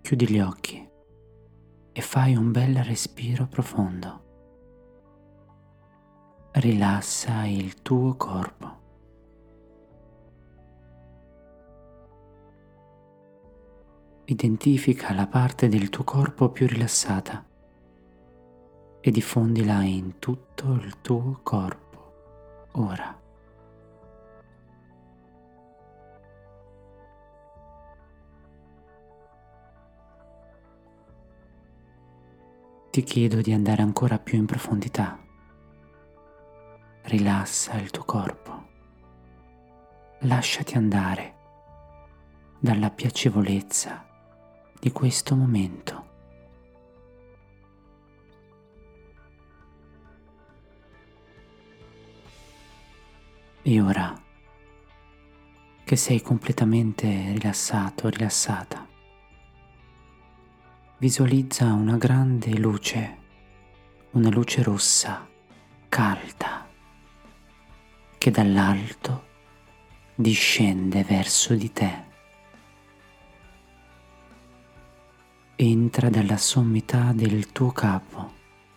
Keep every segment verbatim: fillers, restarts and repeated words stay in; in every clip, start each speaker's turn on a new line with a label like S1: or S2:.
S1: chiudi gli occhi e fai un bel respiro profondo. Rilassa il tuo corpo. Identifica la parte del tuo corpo più rilassata e diffondila in tutto il tuo corpo ora. Ti chiedo di andare ancora più in profondità. Rilassa il tuo corpo. Lasciati andare dalla piacevolezza di questo momento. E ora che sei completamente rilassato, rilassata, visualizza una grande luce, una luce rossa, calda, che dall'alto discende verso di te. Entra dalla sommità del tuo capo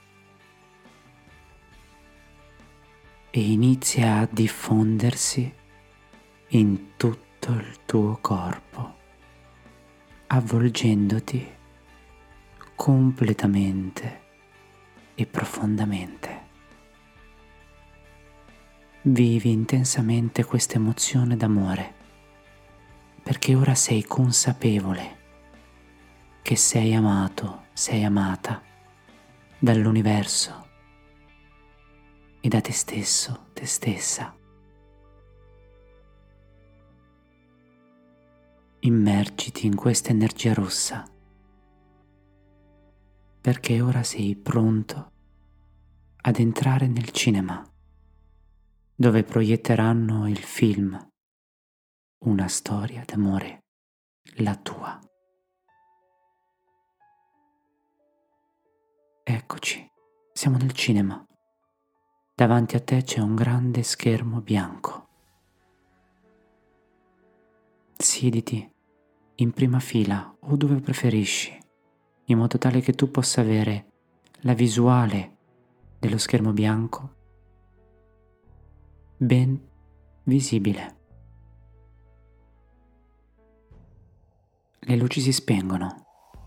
S1: e inizia a diffondersi in tutto il tuo corpo, avvolgendoti completamente e profondamente. Vivi intensamente questa emozione d'amore, perché ora sei consapevole che sei amato, sei amata dall'universo e da te stesso, te stessa. Immergiti in questa energia rossa, perché ora sei pronto ad entrare nel cinema, dove proietteranno il film Una storia d'amore, la tua. Eccoci, siamo nel cinema. Davanti a te c'è un grande schermo bianco. Siediti in prima fila o dove preferisci, in modo tale che tu possa avere la visuale dello schermo bianco ben visibile. Le luci si spengono.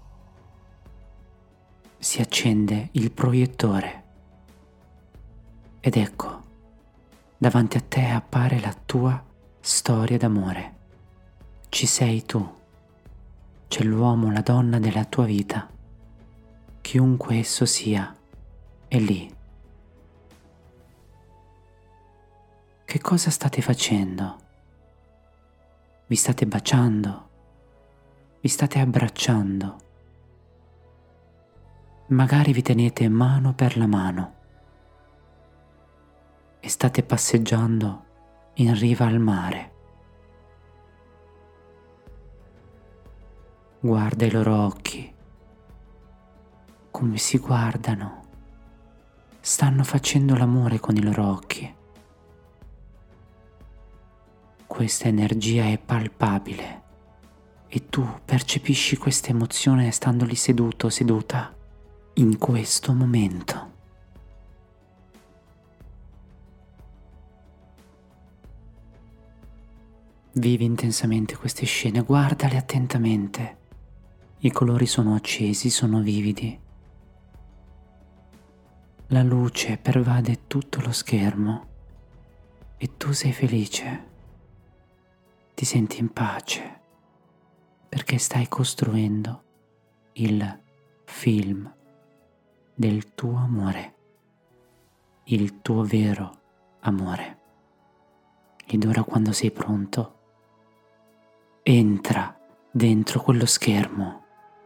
S1: Si accende il proiettore ed ecco, davanti a te appare la tua storia d'amore. Ci sei tu, c'è l'uomo, la donna della tua vita, chiunque esso sia, è lì. Che cosa state facendo? Vi state baciando? Vi state abbracciando? Magari vi tenete mano per la mano e state passeggiando in riva al mare. Guarda i loro occhi, come si guardano. Stanno facendo l'amore con i loro occhi. Questa energia è palpabile e tu percepisci questa emozione stando lì seduto, seduta. In questo momento. Vivi intensamente queste scene, guardale attentamente. I colori sono accesi, sono vividi. La luce pervade tutto lo schermo e tu sei felice. Ti senti in pace perché stai costruendo il film del tuo amore, il tuo vero amore. Ed ora, quando sei pronto, entra dentro quello schermo.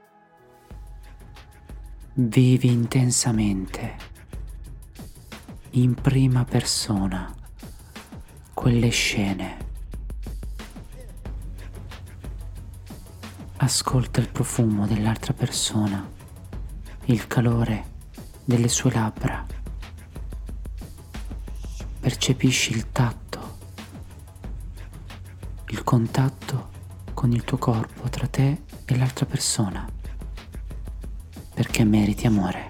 S1: Vivi intensamente, in prima persona, quelle scene. Ascolta il profumo dell'altra persona, il calore delle sue labbra. Percepisci il tatto, il contatto con il tuo corpo tra te e l'altra persona. perché meriti amore.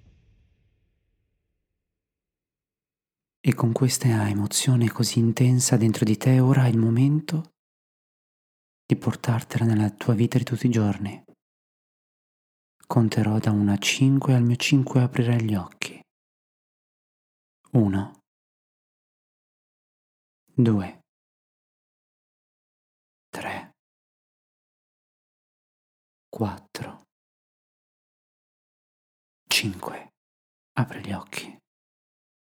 S1: E con questa emozione così intensa dentro di te, ora è il momento di portartela nella tua vita di tutti i giorni. Conterò da uno a cinque e al mio cinque aprirai gli occhi. uno, due, tre, quattro, cinque. Apri gli occhi.